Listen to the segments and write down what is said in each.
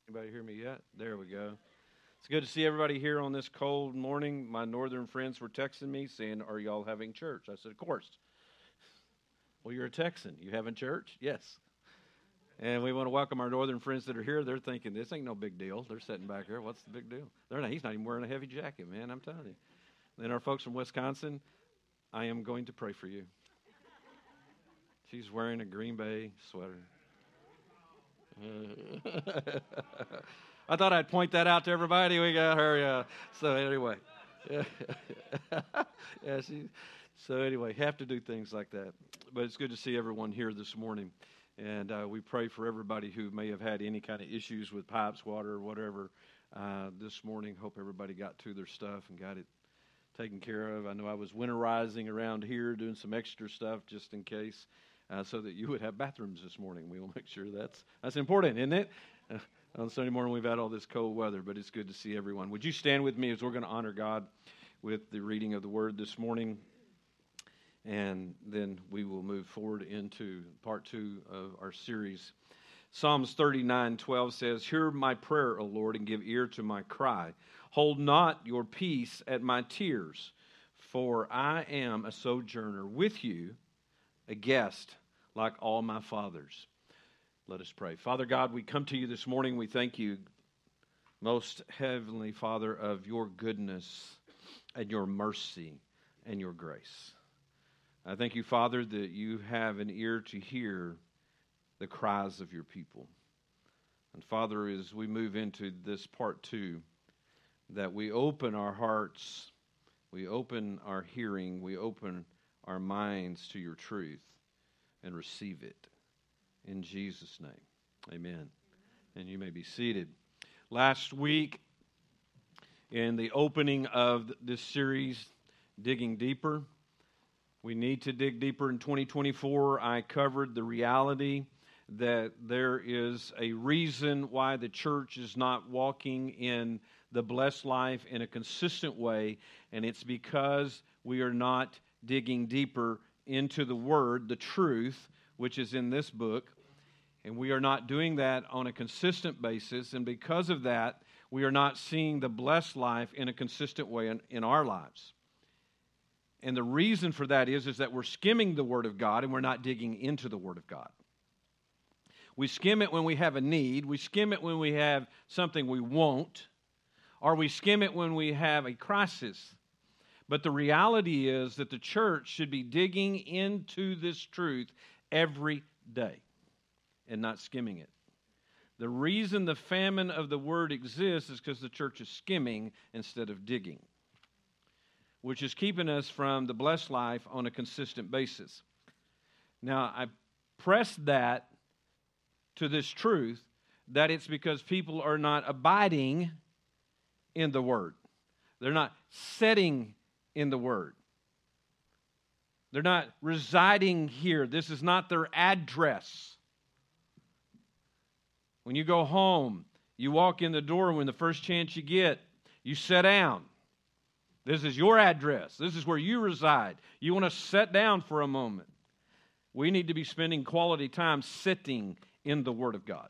Anybody hear me yet? There we go. It's good to see everybody here on this cold morning. My northern friends were texting me saying, "Are y'all having church?" I said, "Of course." Well, you're a Texan. You having church? Yes. And we want to welcome our northern friends that are here. They're thinking, this ain't no big deal. They're sitting back here. What's the big deal? He's not even wearing a heavy jacket, man. I'm telling you. Then our folks from Wisconsin, I am going to pray for you. She's wearing a Green Bay sweater. I thought I'd point that out to everybody. We got her. So anyway, yeah. So anyway, have to do things like that. But it's good to see everyone here this morning, and we pray for everybody who may have had any kind of issues with pipes, water, or whatever this morning. Hope everybody got to their stuff and got it taken care of. I know I was winterizing around here, doing some extra stuff just in case. So that you would have bathrooms this morning. We will make sure that's important, isn't it? On Sunday morning, we've had all this cold weather, but it's good to see everyone. Would you stand with me as we're going to honor God with the reading of the Word this morning? And then we will move forward into part 2 of our series. Psalms 39:12 says, "Hear my prayer, O Lord, and give ear to my cry. Hold not your peace at my tears, for I am a sojourner with you, a guest like all my fathers." Let us pray. Father God, we come to you this morning. We thank you, most heavenly Father, of your goodness and your mercy and your grace. I thank you, Father, that you have an ear to hear the cries of your people. And Father, as we move into this part 2, that we open our hearts, we open our hearing, we open our minds to your truth and receive it. In Jesus' name, amen. And you may be seated. Last week, in the opening of this series, Digging Deeper, we need to dig deeper in 2024. I covered the reality that there is a reason why the church is not walking in the blessed life in a consistent way, and it's because we are not digging deeper into the Word, the truth, which is in this book, and we are not doing that on a consistent basis, and because of that, we are not seeing the blessed life in a consistent way in our lives. And the reason for that is that we're skimming the Word of God and we're not digging into the Word of God. We skim it when we have a need, we skim it when we have something we want, or we skim it when we have a crisis. But the reality is that the church should be digging into this truth every day and not skimming it. The reason the famine of the Word exists is because the church is skimming instead of digging, which is keeping us from the blessed life on a consistent basis. Now, I press that to this truth that it's because people are not abiding in the Word. They're not setting in the Word. They're not residing here. This is not their address. When you go home, you walk in the door when the first chance you get, you sit down. This is your address. This is where you reside. You want to sit down for a moment. We need to be spending quality time sitting in the Word of God.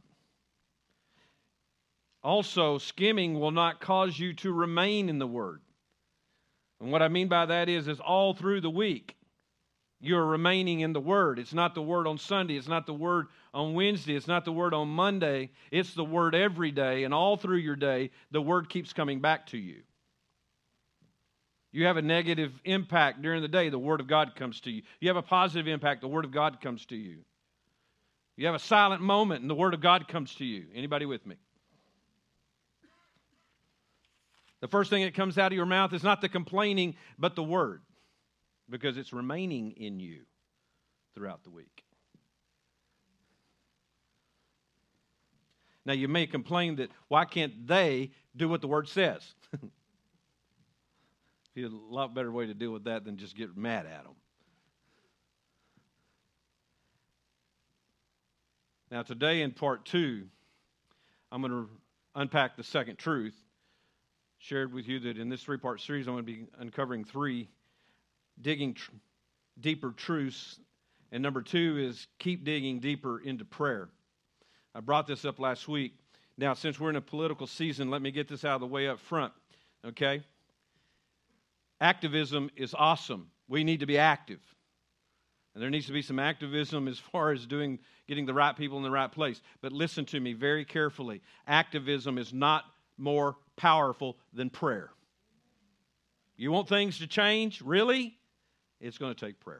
Also, skimming will not cause you to remain in the Word. And what I mean by that is all through the week, you're remaining in the Word. It's not the Word on Sunday. It's not the Word on Wednesday. It's not the Word on Monday. It's the Word every day. And all through your day, the Word keeps coming back to you. You have a negative impact during the day, the Word of God comes to you. You have a positive impact, the Word of God comes to you. You have a silent moment, and the Word of God comes to you. Anybody with me? The first thing that comes out of your mouth is not the complaining, but the Word, because it's remaining in you throughout the week. Now, you may complain that, why can't they do what the Word says? There's a lot better way to deal with that than just get mad at them. Now, today in part 2, I'm going to unpack the second truth. Shared with you that in this 3-part series, I'm going to be uncovering 3 digging deeper truths. And number 2 is keep digging deeper into prayer. I brought this up last week. Now, since we're in a political season, let me get this out of the way up front, okay? Activism is awesome. We need to be active. And there needs to be some activism as far as getting the right people in the right place. But listen to me very carefully. Activism is not more powerful than prayer. You want things to change? Really? It's going to take prayer.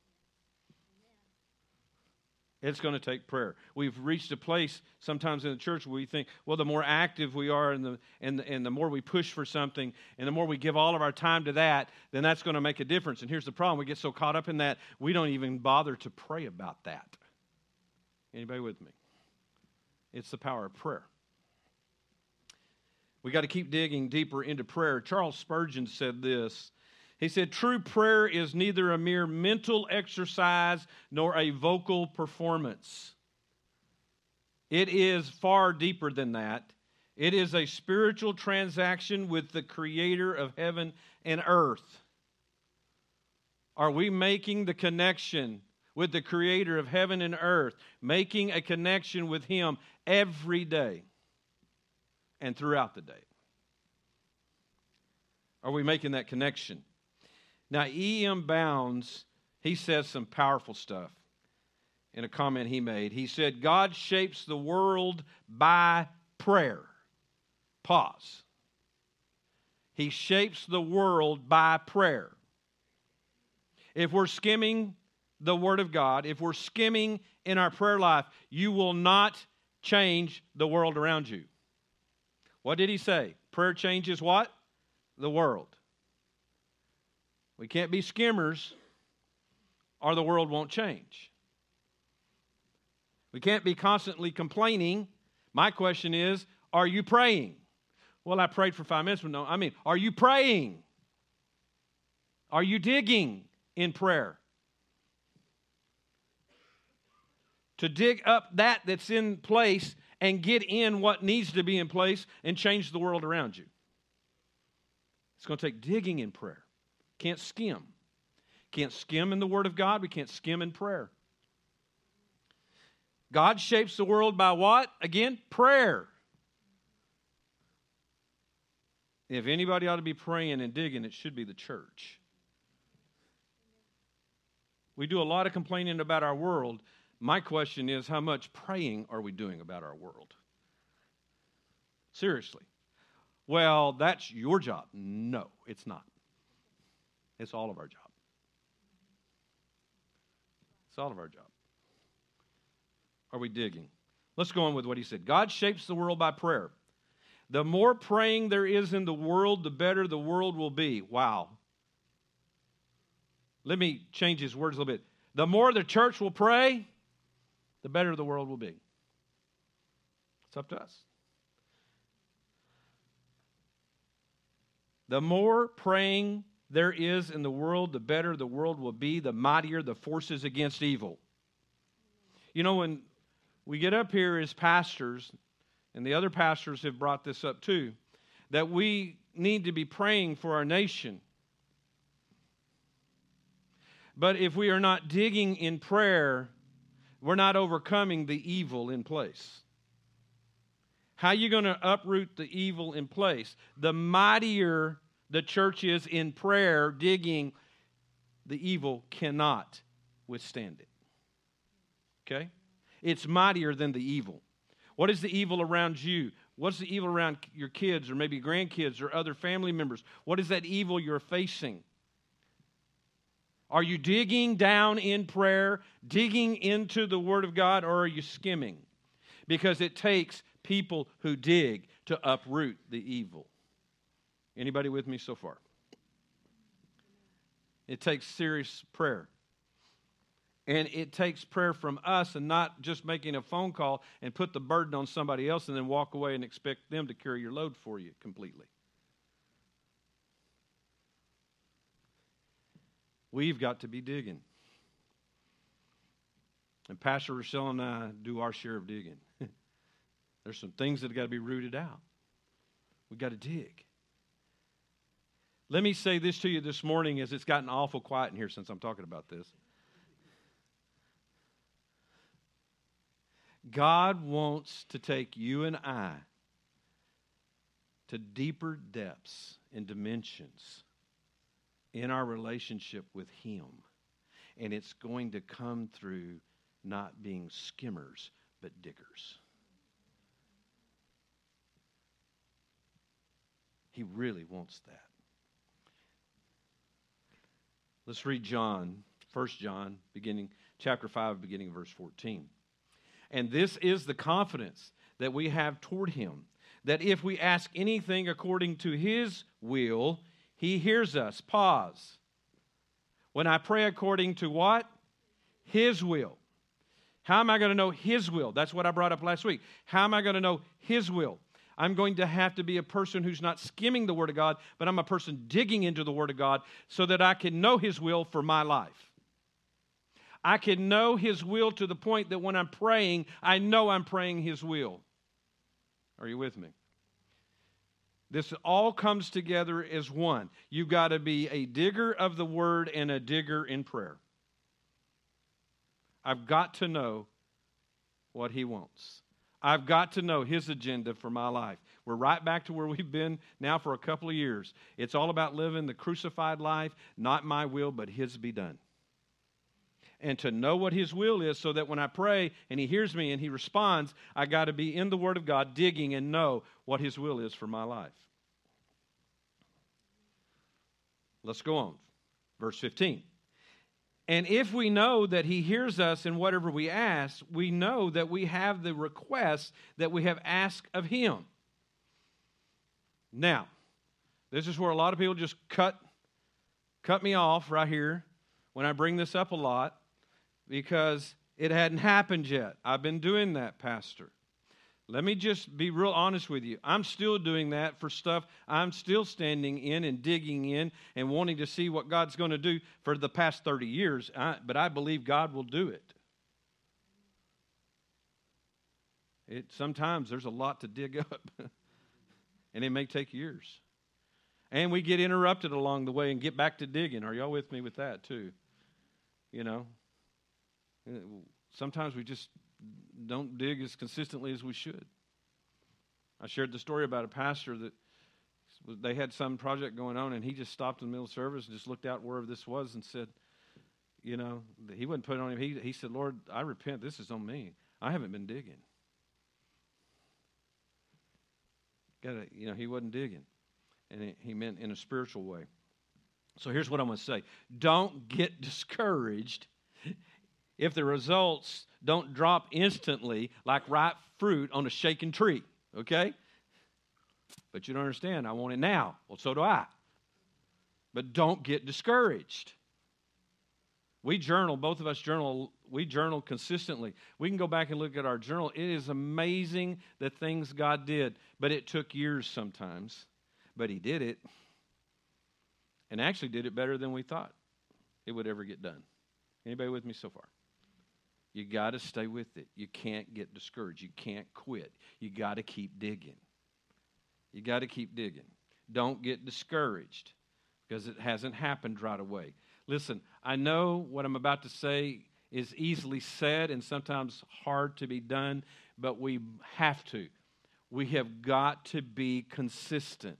It's going to take prayer. We've reached a place sometimes in the church where we think, well, the more active we are and the more we push for something and the more we give all of our time to that, then that's going to make a difference. And here's the problem. We get so caught up in that, we don't even bother to pray about that. Anybody with me? It's the power of prayer. We got to keep digging deeper into prayer. Charles Spurgeon said this. He said, true prayer is neither a mere mental exercise nor a vocal performance. It is far deeper than that. It is a spiritual transaction with the Creator of heaven and earth. Are we making the connection with the Creator of heaven and earth, making a connection with Him every day and throughout the day? Are we making that connection? Now, E.M. Bounds, he says some powerful stuff in a comment he made. He said, God shapes the world by prayer. Pause. He shapes the world by prayer. If we're skimming the Word of God, if we're skimming in our prayer life, you will not change the world around you. What did he say? Prayer changes what? The world. We can't be skimmers or the world won't change. We can't be constantly complaining. My question is, are you praying? Well, I prayed for 5 minutes, but no, are you praying? Are you digging in prayer? To dig up that's in place and get in what needs to be in place and change the world around you. It's going to take digging in prayer. Can't skim. Can't skim in the Word of God. We can't skim in prayer. God shapes the world by what? Again, prayer. If anybody ought to be praying and digging, it should be the church. We do a lot of complaining about our world. My question is, how much praying are we doing about our world? Seriously. Well, that's your job. No, it's not. It's all of our job. It's all of our job. Are we digging? Let's go on with what he said. God shapes the world by prayer. The more praying there is in the world, the better the world will be. Wow. Let me change his words a little bit. The more the church will pray, the better the world will be. It's up to us. The more praying there is in the world, the better the world will be, the mightier the forces against evil. You know, when we get up here as pastors, and the other pastors have brought this up too, that we need to be praying for our nation. But if we are not digging in prayer, we're not overcoming the evil in place. How are you going to uproot the evil in place? The mightier the church is in prayer, digging, the evil cannot withstand it. Okay? It's mightier than the evil. What is the evil around you? What's the evil around your kids or maybe grandkids or other family members? What is that evil you're facing? Are you digging down in prayer, digging into the Word of God, or are you skimming? Because it takes people who dig to uproot the evil. Anybody with me so far? It takes serious prayer. And it takes prayer from us and not just making a phone call and put the burden on somebody else and then walk away and expect them to carry your load for you completely. We've got to be digging. And Pastor Rochelle and I do our share of digging. There's some things that have got to be rooted out. We've got to dig. Let me say this to you this morning as it's gotten awful quiet in here since I'm talking about this. God wants to take you and I to deeper depths and dimensions in our relationship with Him. And it's going to come through not being skimmers, but diggers. He really wants that. Let's read John, 1 John, chapter 5, beginning verse 14. And this is the confidence that we have toward Him, that if we ask anything according to His will, He hears us. Pause. When I pray according to what? His will. How am I going to know His will? That's what I brought up last week. How am I going to know His will? I'm going to have to be a person who's not skimming the Word of God, but I'm a person digging into the Word of God so that I can know His will for my life. I can know His will to the point that when I'm praying, I know I'm praying His will. Are you with me? This all comes together as one. You've got to be a digger of the Word and a digger in prayer. I've got to know what He wants. I've got to know His agenda for my life. We're right back to where we've been now for a couple of years. It's all about living the crucified life, not my will, but His be done. And to know what His will is so that when I pray and He hears me and He responds, I got to be in the Word of God digging and know what His will is for my life. Let's go on. Verse 15. And if we know that He hears us in whatever we ask, we know that we have the request that we have asked of Him. Now, this is where a lot of people just cut me off right here when I bring this up a lot because it hadn't happened yet. I've been doing that, Pastor. Let me just be real honest with you. I'm still doing that for stuff I'm still standing in and digging in and wanting to see what God's going to do for the past 30 years. But I believe God will do it. Sometimes there's a lot to dig up. And it may take years. And we get interrupted along the way and get back to digging. Are y'all with me with that too? You know, sometimes we just don't dig as consistently as we should. I shared the story about a pastor that they had some project going on, and he just stopped in the middle of service and just looked out wherever this was and said, you know, he wouldn't put it on him. He said, Lord, I repent. This is on me. I haven't been digging. He wasn't digging. And he meant in a spiritual way. So here's what I'm going to say. Don't get discouraged if the results don't drop instantly like ripe fruit on a shaken tree, okay? But you don't understand. I want it now. Well, so do I. But don't get discouraged. We journal, both of us journal, we journal consistently. We can go back and look at our journal. It is amazing the things God did, but it took years sometimes. But He did it, and actually did it better than we thought it would ever get done. Anybody with me so far? You got to stay with it. You can't get discouraged. You can't quit. You got to keep digging. You got to keep digging. Don't get discouraged because it hasn't happened right away. Listen, I know what I'm about to say is easily said and sometimes hard to be done, but we have to. We have got to be consistent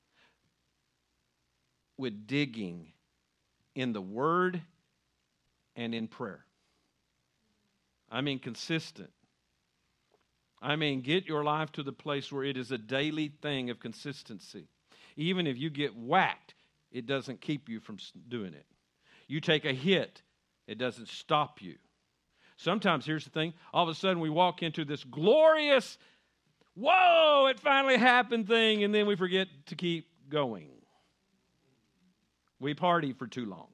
with digging in the Word and in prayer. I mean consistent. I mean get your life to the place where it is a daily thing of consistency. Even if you get whacked, it doesn't keep you from doing it. You take a hit, it doesn't stop you. Sometimes, here's the thing, all of a sudden we walk into this glorious, whoa, it finally happened thing, and then we forget to keep going. We party for too long.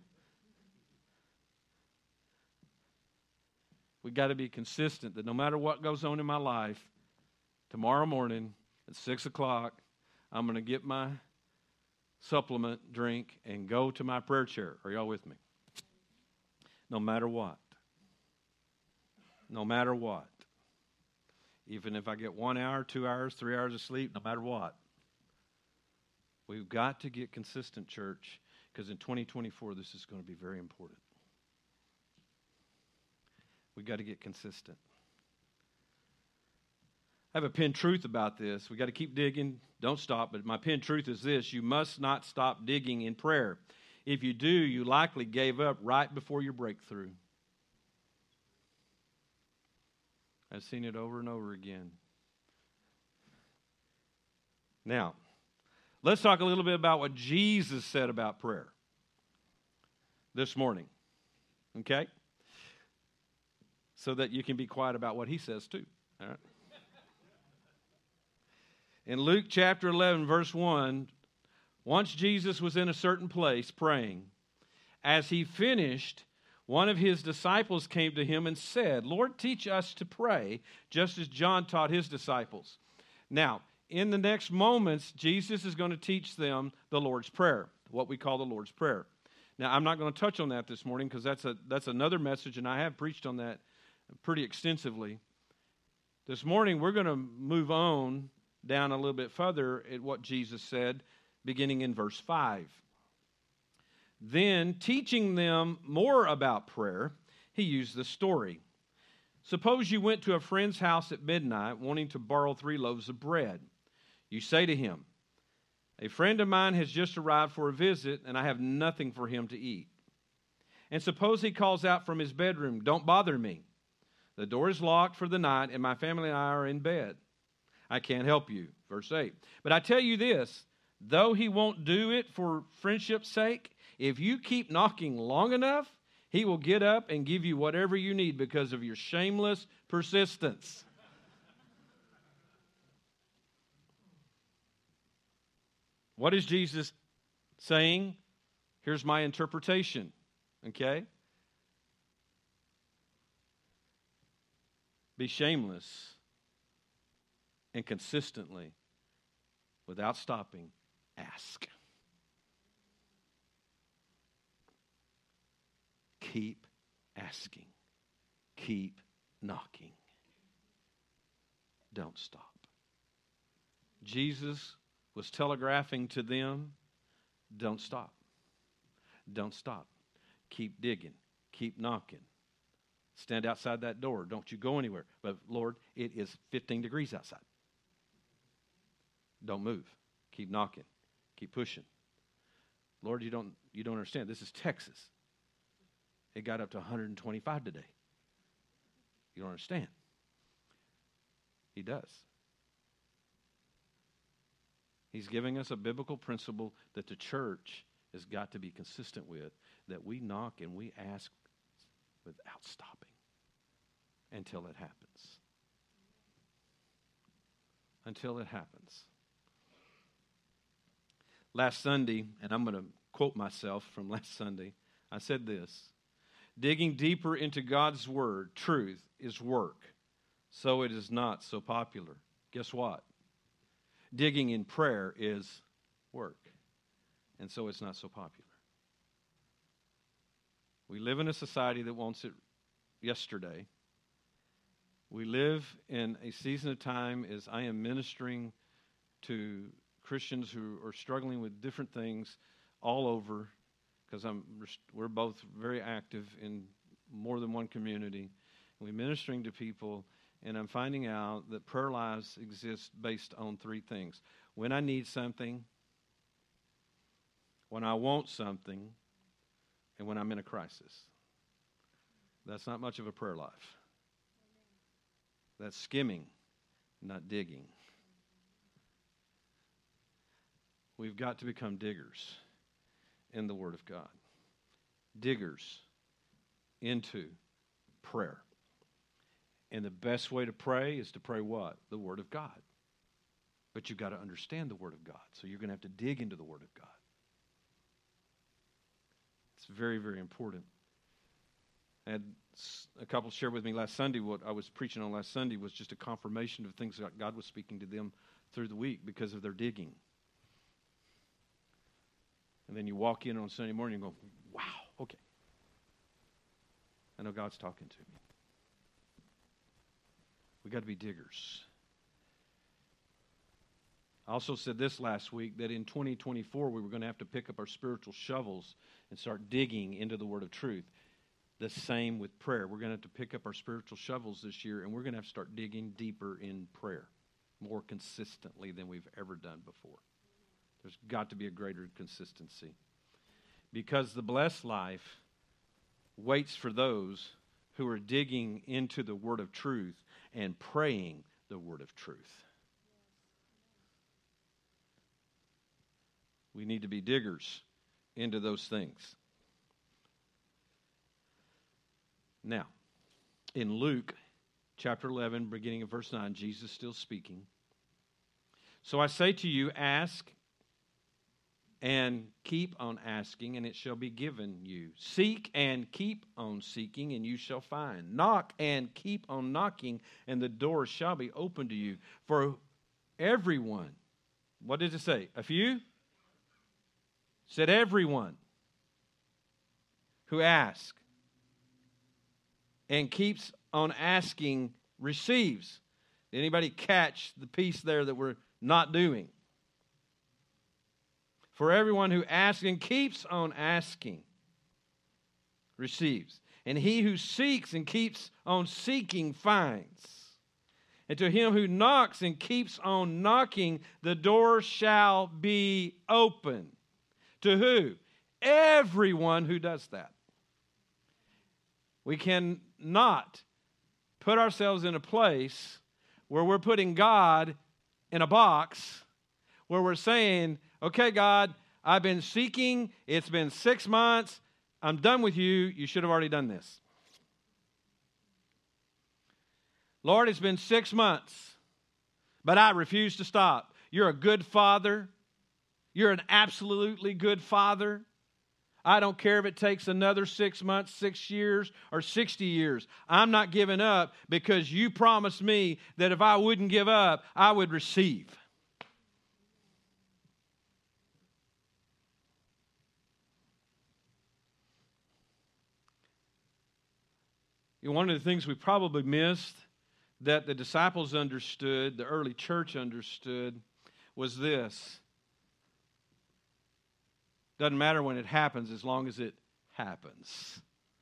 We got to be consistent that no matter what goes on in my life, tomorrow morning at 6 o'clock, I'm going to get my supplement, drink, and go to my prayer chair. Are y'all with me? No matter what. No matter what. Even if I get 1 hour, 2 hours, 3 hours of sleep, no matter what. We've got to get consistent, church, because in 2024, this is going to be very important. We've got to get consistent. I have a pinned truth about this. We got to keep digging. Don't stop. But my pinned truth is this: you must not stop digging in prayer. If you do, you likely gave up right before your breakthrough. I've seen it over and over again. Now, let's talk a little bit about what Jesus said about prayer this morning. Okay? So that you can be quiet about what he says too. All right? In Luke chapter 11, verse 1, once Jesus was in a certain place praying. As he finished, one of his disciples came to him and said, Lord, teach us to pray, just as John taught his disciples. Now, in the next moments, Jesus is going to teach them the Lord's Prayer, what we call the Lord's Prayer. Now, I'm not going to touch on that this morning because that's another message, and I have preached on that pretty extensively. This morning, we're going to move on down a little bit further at what Jesus said, beginning in verse 5. Then, teaching them more about prayer, he used this story. Suppose you went to a friend's house at midnight wanting to borrow 3 loaves of bread. You say to him, a friend of mine has just arrived for a visit, and I have nothing for him to eat. And suppose he calls out from his bedroom, don't bother me. The door is locked for the night, and my family and I are in bed. I can't help you. Verse 8. But I tell you this, though he won't do it for friendship's sake, if you keep knocking long enough, he will get up and give you whatever you need because of your shameless persistence. What is Jesus saying? Here's my interpretation. Okay? Be shameless and consistently, without stopping, ask. Keep asking. Keep knocking. Don't stop. Jesus was telegraphing to them, don't stop. Don't stop. Keep digging. Keep knocking. Stand outside that door. Don't you go anywhere. But Lord, it is 15 degrees outside. Don't move. Keep knocking. Keep pushing. Lord, you don't understand. This is Texas. It got up to 125 today. You don't understand. He does. He's giving us a biblical principle that the church has got to be consistent with, that we knock and we ask without stopping until it happens. Until it happens. Last Sunday, and I'm going to quote myself from last Sunday, I said this: digging deeper into God's Word, truth, is work, so it is not so popular. Guess what? Digging in prayer is work, and so it's not so popular. We live in a society that wants it yesterday. We live in a season of time as I am ministering to Christians who are struggling with different things all over, because we're both very active in more than one community. We're ministering to people, and I'm finding out that prayer lives exist based on 3 things. When I need something, when I want something, and when I'm in a crisis. That's not much of a prayer life. That's skimming, not digging. We've got to become diggers in the Word of God. Diggers into prayer. And the best way to pray is to pray what? The Word of God. But you've got to understand the Word of God. So you're going to have to dig into the Word of God. It's very, very important. I had a couple share with me last Sunday. What I was preaching on last Sunday was just a confirmation of things that God was speaking to them through the week because of their digging. And then you walk in on Sunday morning and go, wow, okay. I know God's talking to me. We got to be diggers. I also said this last week, that in 2024 we were going to have to pick up our spiritual shovels and start digging into the Word of truth. The same with prayer. We're going to have to pick up our spiritual shovels this year, and we're going to have to start digging deeper in prayer. more consistently than we've ever done before. There's got to be a greater consistency. Because the blessed life waits for those who are digging into the word of truth and praying the word of truth. We need to be diggers into those things. Now, in Luke chapter 11, beginning of verse 9, Jesus still speaking. So I say to you, ask and keep on asking, and it shall be given you. Seek and keep on seeking, and you shall find. Knock and keep on knocking, and the door shall be opened to you. For everyone, what did it say? A few? Said everyone who asks and keeps on asking receives. Did anybody catch the piece there that we're not doing? For everyone who asks and keeps on asking receives. And he who seeks and keeps on seeking finds. And to him who knocks and keeps on knocking, the door shall be open. To who? Everyone who does that. We cannot put ourselves in a place where we're putting God in a box, where we're saying, okay, God, I've been seeking. It's been 6 months. I'm done with you. You should have already done this. Lord, it's been 6 months, but I refuse to stop. You're a good father. You're an absolutely good father. I don't care if it takes another 6 months, 6 years, or 60 years. I'm not giving up because you promised me that if I wouldn't give up, I would receive. One of the things we probably missed that the disciples understood, the early church understood, was this. Doesn't matter when it happens as long as it happens.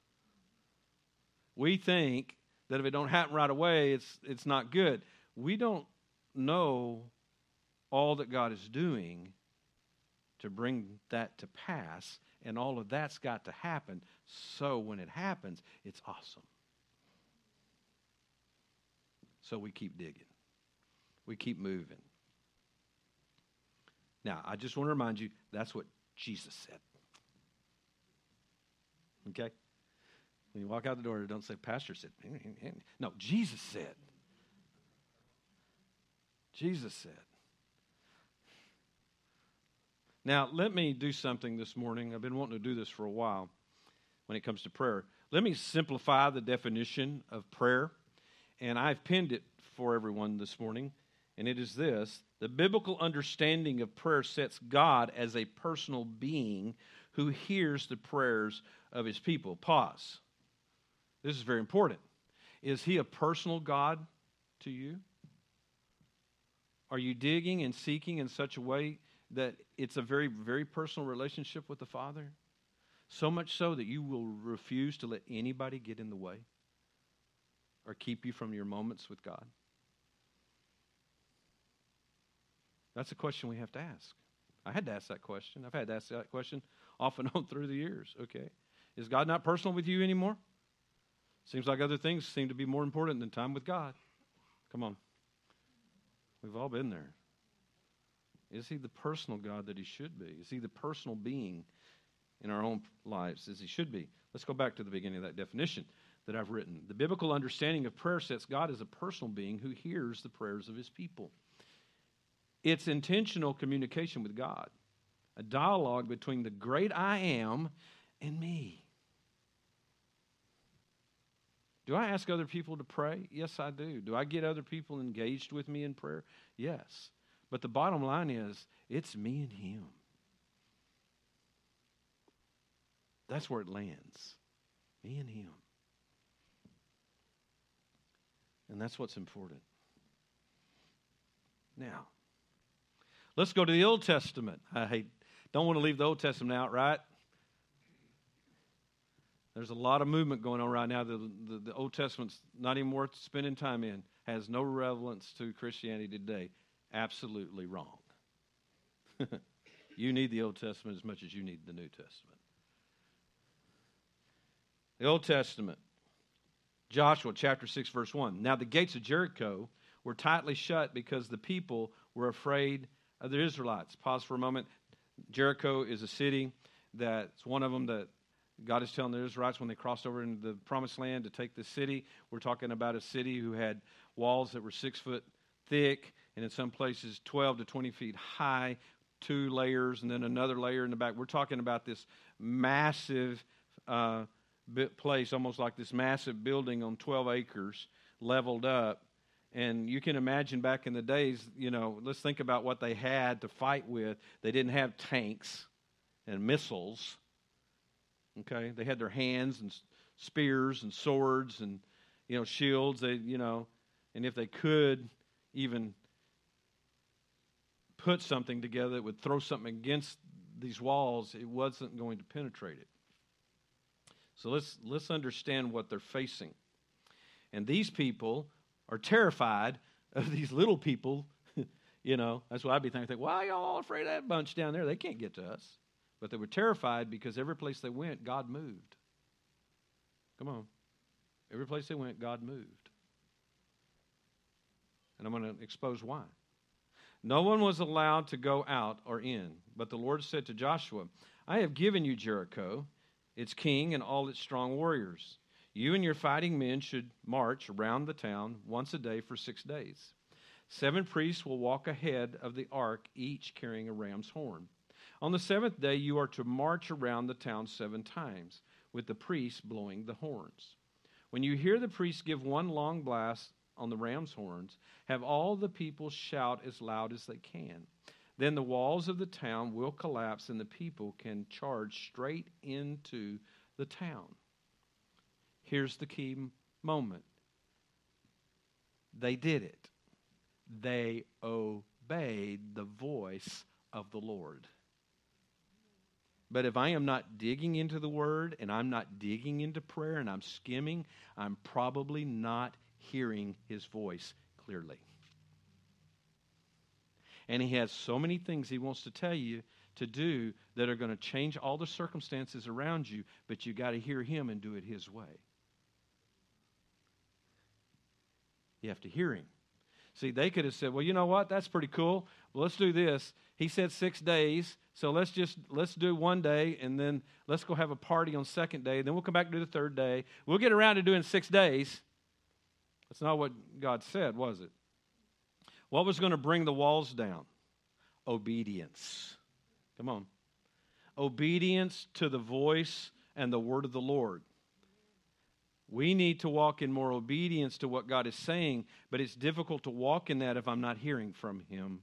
We think that if it don't happen right away, it's not good. We don't know all that God is doing to bring that to pass, and all of that's got to happen. So when it happens, it's awesome. So we keep digging. We keep moving. Now, I just want to remind you, that's what Jesus said. Okay? When you walk out the door, don't say, Pastor said. No, Jesus said. Jesus said. Now, let me do something this morning. I've been wanting to do this for a while when it comes to prayer. Let me simplify the definition of prayer. And I've pinned it for everyone this morning. And it is this: the biblical understanding of prayer sets God as a personal being who hears the prayers of his people. Pause. This is very important. Is he a personal God to you? Are you digging and seeking in such a way that it's a very, very personal relationship with the Father? So much so that you will refuse to let anybody get in the way or keep you from your moments with God? That's a question we have to ask. I had to ask that question. I've had to ask that question off and on through the years. Okay. Is God not personal with you anymore? Seems like other things seem to be more important than time with God. Come on. We've all been there. Is he the personal God that he should be? Is he the personal being in our own lives as he should be? Let's go back to the beginning of that definition that I've written. The biblical understanding of prayer sets God as a personal being who hears the prayers of his people. It's intentional communication with God, a dialogue between the great I am and me. Do I ask other people to pray? Yes, I do. Do I get other people engaged with me in prayer? Yes. But the bottom line is, it's me and him. That's where it lands. Me and him. And that's what's important. Now, let's go to the Old Testament. Don't want to leave the Old Testament out, right? There's a lot of movement going on right now. The Old Testament's not even worth spending time in. Has no relevance to Christianity today. Absolutely wrong. You need the Old Testament as much as you need the New Testament. The Old Testament, Joshua chapter 6, verse 1. Now the gates of Jericho were tightly shut because the people were afraid of the Israelites. Pause for a moment. Jericho is a city that's one of them that God is telling the Israelites when they crossed over into the Promised Land to take the city. We're talking about a city who had walls that were 6 foot thick and in some places 12 to 20 feet high, 2 layers, and then another layer in the back. We're talking about this massive place, almost like this massive building on 12 acres, leveled up. And you can imagine back in the days, let's think about what they had to fight with. They didn't have tanks and missiles. Okay, they had their hands and spears and swords and shields. And if they could even put something together that would throw something against these walls, it wasn't going to penetrate it. So let's understand what they're facing. And these people are terrified of these little people. That's what I'd be thinking. Why are y'all all afraid of that bunch down there? They can't get to us. But they were terrified because every place they went, God moved. Come on. Every place they went, God moved. And I'm going to expose why. No one was allowed to go out or in, but the Lord said to Joshua, I have given you Jericho, its king, and all its strong warriors. You and your fighting men should march around the town once a day for 6 days. 7 priests will walk ahead of the ark, each carrying a ram's horn. On the 7th day, you are to march around the town 7 times, with the priests blowing the horns. When you hear the priests give one long blast on the ram's horns, have all the people shout as loud as they can. Then the walls of the town will collapse and the people can charge straight into the town. Here's the key moment. They did it. They obeyed the voice of the Lord. But if I am not digging into the Word and I'm not digging into prayer and I'm skimming, I'm probably not hearing His voice clearly. And He has so many things He wants to tell you to do that are going to change all the circumstances around you, but you got to hear Him and do it His way. You have to hear Him. See, they could have said, well, you know what? That's pretty cool. Well, let's do this. He said 6 days, so let's do 1 day, and then let's go have a party on 2nd day. Then we'll come back and do the 3rd day. We'll get around to doing 6 days. That's not what God said, was it? What was going to bring the walls down? Obedience. Come on. Obedience to the voice and the word of the Lord. We need to walk in more obedience to what God is saying, but it's difficult to walk in that if I'm not hearing from Him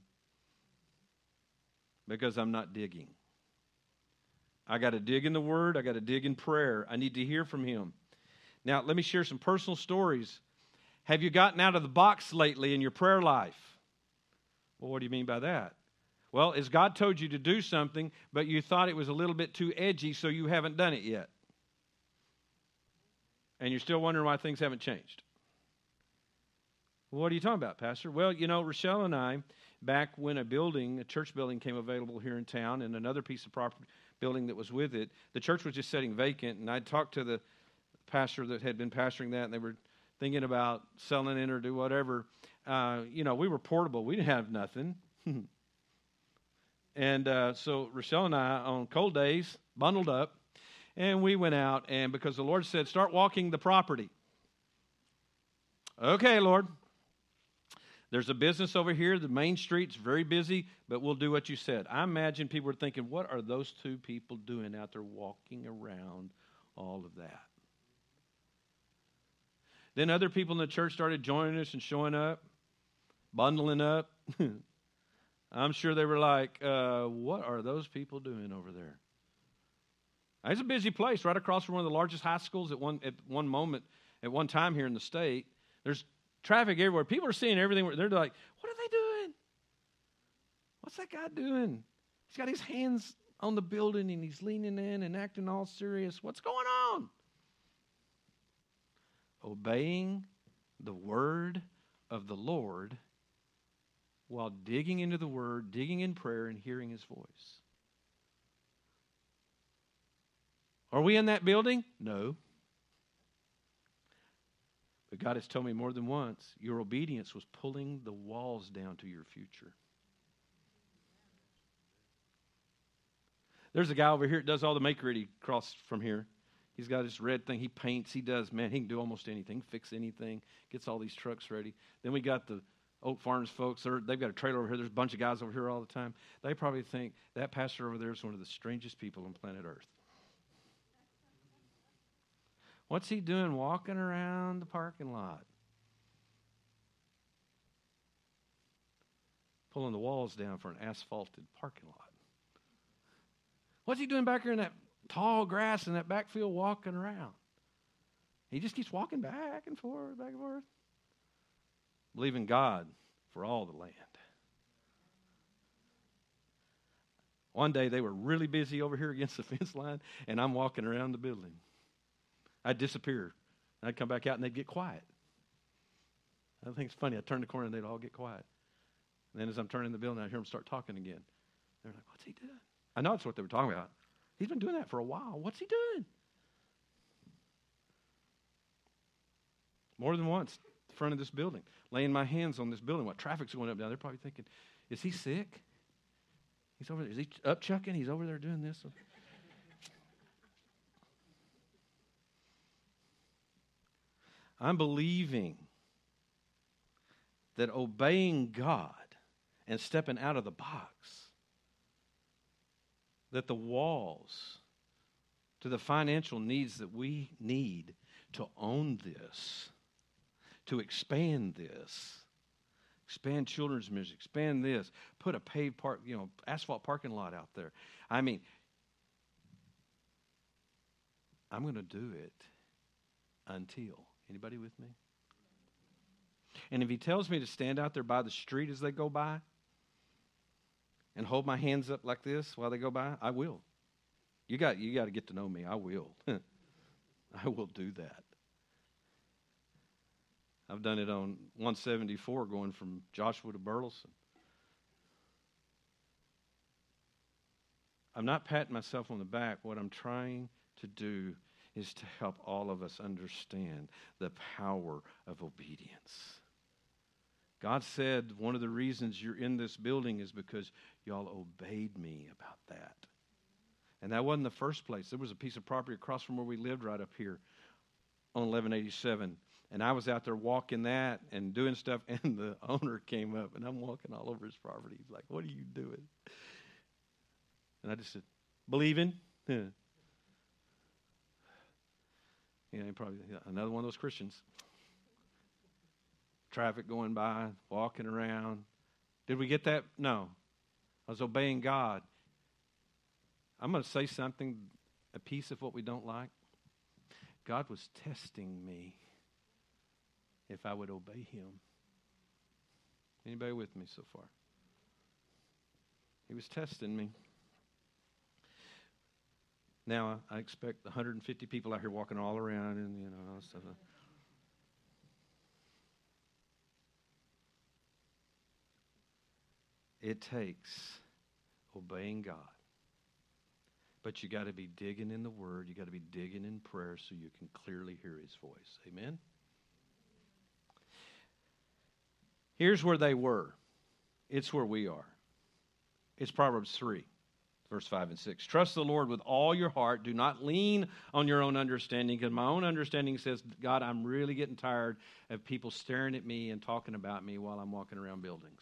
because I'm not digging. I got to dig in the Word. I got to dig in prayer. I need to hear from Him. Now, let me share some personal stories. Have you gotten out of the box lately in your prayer life? Well, what do you mean by that? Well, as God told you to do something, but you thought it was a little bit too edgy, so you haven't done it yet. And you're still wondering why things haven't changed. Well, what are you talking about, Pastor? Well, Rochelle and I, back when a church building came available here in town and another piece of property building that was with it, the church was just sitting vacant, and I talked to the pastor that had been pastoring that, and they were thinking about selling it or do whatever. We were portable. We didn't have nothing. And so Rochelle and I, on cold days, bundled up, and we went out, and because the Lord said, start walking the property. Okay, Lord. There's a business over here. The main street's very busy, but we'll do what you said. I imagine people were thinking, what are those 2 people doing out there walking around all of that? Then other people in the church started joining us and showing up, bundling up. I'm sure they were like, what are those people doing over there? It's a busy place right across from one of the largest high schools at one time here in the state. There's traffic everywhere. People are seeing everything. They're like, what are they doing? What's that guy doing? He's got his hands on the building and he's leaning in and acting all serious. What's going on? obeying the word of the Lord while digging into the word, digging in prayer, and hearing his voice. Are we in that building? No. But God has told me more than once, your obedience was pulling the walls down to your future. There's a guy over here that does all the make-ready across from here. He's got this red thing. He paints. He does, man, he can do almost anything, fix anything, gets all these trucks ready. Then we got the Oak Farms folks. They've got a trailer over here. There's a bunch of guys over here all the time. They probably think that pastor over there is one of the strangest people on planet Earth. What's he doing walking around the parking lot? Pulling the walls down for an asphalted parking lot. What's he doing back here in that tall grass in that backfield walking around? He just keeps walking back and forth, back and forth. Believing God for all the land. One day they were really busy over here against the fence line, and I'm walking around the building. I'd disappear. I'd come back out, and they'd get quiet. I think it's funny. I'd turn the corner, and they'd all get quiet. And then as I'm turning the building, I hear them start talking again. They're like, what's he doing? I know it's what they were talking about. He's been doing that for a while. What's he doing? More than once, in front of this building, laying my hands on this building while traffic's going up and down. They're probably thinking, is he sick? He's over there. Is he up chucking? He's over there doing this. I'm believing that obeying God and stepping out of the box, that the walls to the financial needs that we need to own this, to expand this, expand children's music, expand this, put a paved asphalt parking lot out there. I mean, I'm going to do it until. Anybody with me? And if he tells me to stand out there by the street as they go by and hold my hands up like this while they go by, I will. You got to get to know me. I will. I will do that. I've done it on 174 going from Joshua to Burleson. I'm not patting myself on the back. What I'm trying to do is to help all of us understand the power of obedience. God said one of the reasons you're in this building is because y'all obeyed me about that. And that wasn't the first place. There was a piece of property across from where we lived right up here on 1187. And I was out there walking that and doing stuff, and the owner came up, and I'm walking all over his property. He's like, what are you doing? And I just said, believing. Probably another one of those Christians. Traffic going by, walking around. Did we get that? No. I was obeying God. I'm going to say something, a piece of what we don't like. God was testing me if I would obey him. Anybody with me so far? He was testing me. Now, I expect 150 people out here walking all around and, stuff. It takes obeying God. But you got to be digging in the Word. You got to be digging in prayer so you can clearly hear his voice. Amen? Here's where they were. It's where we are. It's Proverbs 3. Verse 5 and 6. Trust the Lord with all your heart. Do not lean on your own understanding. Because my own understanding says, God, I'm really getting tired of people staring at me and talking about me while I'm walking around buildings.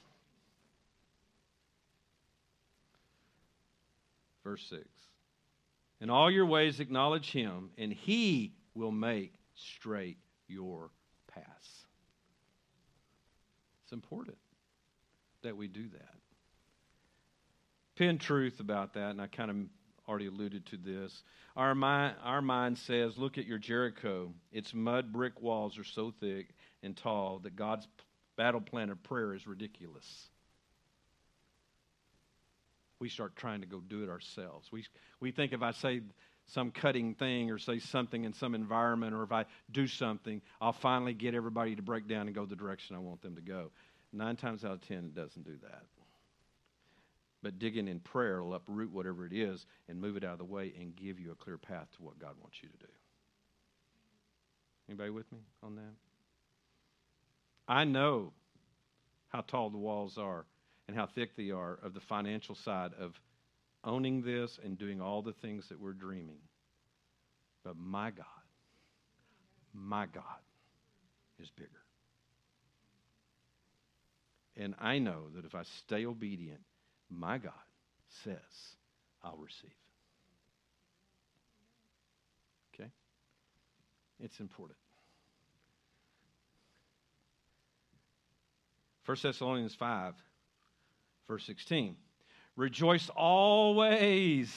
Verse 6. In all your ways acknowledge him, and he will make straight your paths. It's important that we do that. Pin truth about that, and I kind of already alluded to this. Our mind says, look at your Jericho. Its mud brick walls are so thick and tall that God's battle plan of prayer is ridiculous. We start trying to go do it ourselves. We think if I say some cutting thing or say something in some environment, or if I do something, I'll finally get everybody to break down and go the direction I want them to go. 9 times out of 10, it doesn't do that. But digging in prayer will uproot whatever it is and move it out of the way and give you a clear path to what God wants you to do. Anybody with me on that? I know how tall the walls are and how thick they are of the financial side of owning this and doing all the things that we're dreaming. But my God is bigger. And I know that if I stay obedient, my God says I'll receive. Okay? It's important. 1 Thessalonians 5, verse 16. Rejoice always.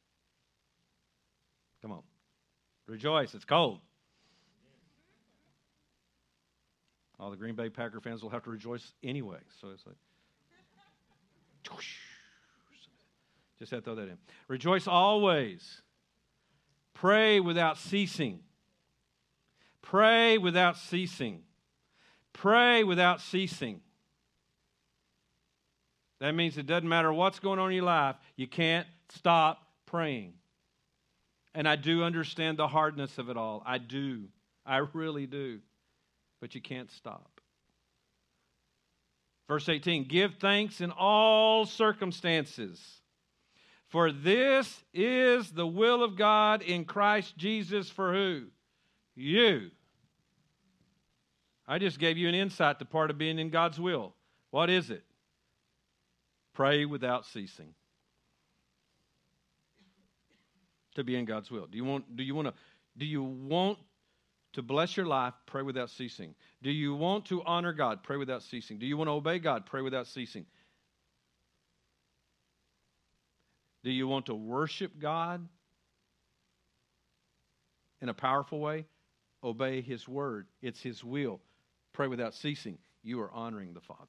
Come on. Rejoice. It's cold. All the Green Bay Packer fans will have to rejoice anyway. So it's like, just had to throw that in. Rejoice always. Pray without ceasing. Pray without ceasing. Pray without ceasing. That means it doesn't matter what's going on in your life, you can't stop praying. And I do understand the hardness of it all. I do. I really do. But you can't stop. Verse 18, give thanks in all circumstances, for this is the will of God in Christ Jesus for who? You. I just gave you an insight to part of being in God's will. What is it? Pray without ceasing. To be in God's will. Do you want to bless your life? Pray without ceasing. Do you want to honor God? Pray without ceasing. Do you want to obey God? Pray without ceasing. Do you want to worship God in a powerful way? Obey His word. It's His will. Pray without ceasing. You are honoring the Father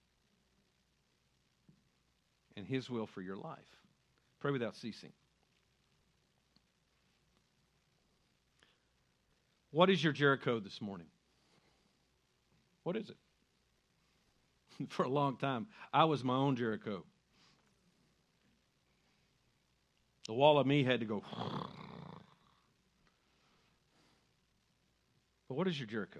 and His will for your life. Pray without ceasing. What is your Jericho this morning? What is it? For a long time, I was my own Jericho. The wall of me had to go. But what is your Jericho?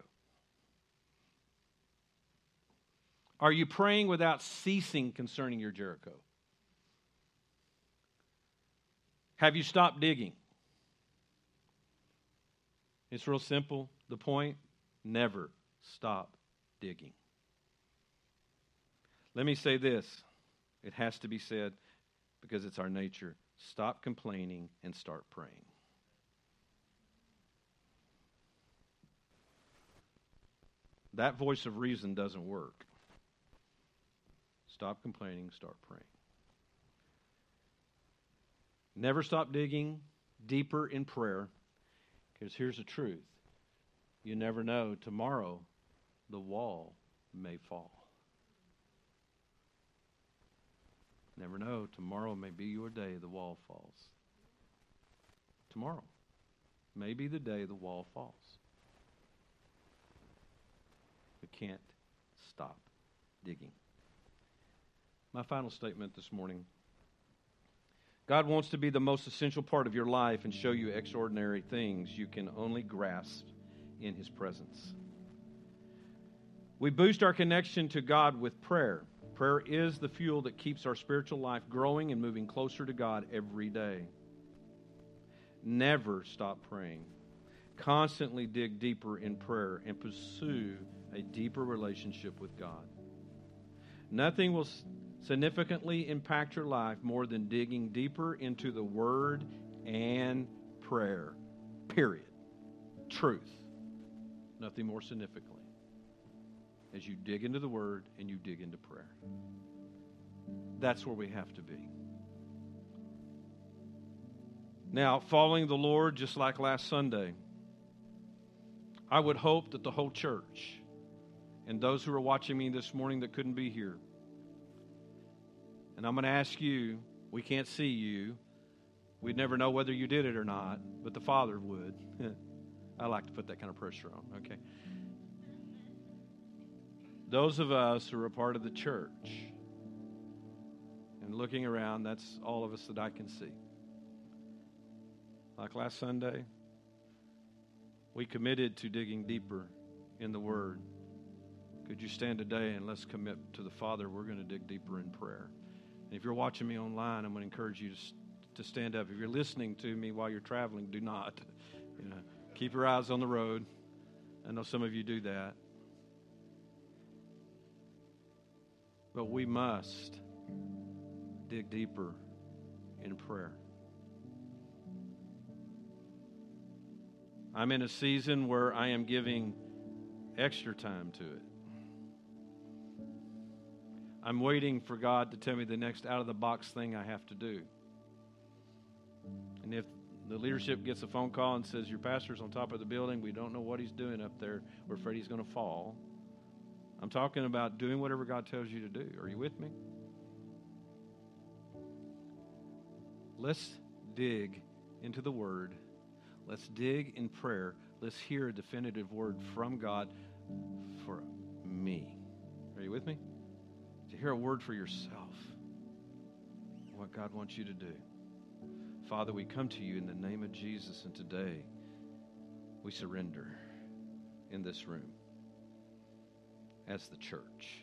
Are you praying without ceasing concerning your Jericho? Have you stopped digging? It's real simple. The point, never stop digging. Let me say this. It has to be said because it's our nature. Stop complaining and start praying. That voice of reason doesn't work. Stop complaining, start praying. Never stop digging deeper in prayer, because here's the truth. You never know. Tomorrow, the wall may fall. Never know. Tomorrow may be your day the wall falls. Tomorrow may be the day the wall falls. We can't stop digging. My final statement this morning. God wants to be the most essential part of your life and show you extraordinary things you can only grasp in His presence. We boost our connection to God with prayer. Prayer is the fuel that keeps our spiritual life growing and moving closer to God every day. Never stop praying. Constantly dig deeper in prayer and pursue a deeper relationship with God. Nothing will significantly impact your life more than digging deeper into the Word and prayer. Period. Truth. Nothing more significantly. As you dig into the Word and you dig into prayer. That's where we have to be. Now, following the Lord, just like last Sunday, I would hope that the whole church and those who are watching me this morning that couldn't be here, and I'm going to ask you, we can't see you, We'd never know whether you did it or not, but the Father would. I like to put that kind of pressure on, okay? Those of us who are a part of the church, and looking around, that's all of us that I can see. Like last Sunday, we committed to digging deeper in the Word. Could you stand today and let's commit to the Father? We're going to dig deeper in prayer. And if you're watching me online, I'm going to encourage you to stand up. If you're listening to me while you're traveling, do not. Keep your eyes on the road. I know some of you do that. But we must dig deeper in prayer. I'm in a season where I am giving extra time to it. I'm waiting for God to tell me the next out-of-the-box thing I have to do. And if the leadership gets a phone call and says, your pastor's on top of the building, we don't know what he's doing up there, we're afraid he's going to fall. I'm talking about doing whatever God tells you to do. Are you with me? Let's dig into the Word. Let's dig in prayer. Let's hear a definitive word from God for me. Are you with me? To hear a word for yourself. What God wants you to do. Father, we come to you in the name of Jesus, and today we surrender in this room as the church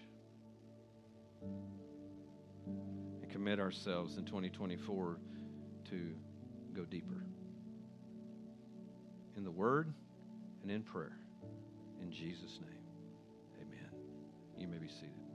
and commit ourselves in 2024 to go deeper in the Word and in prayer. In Jesus' name, amen. You may be seated.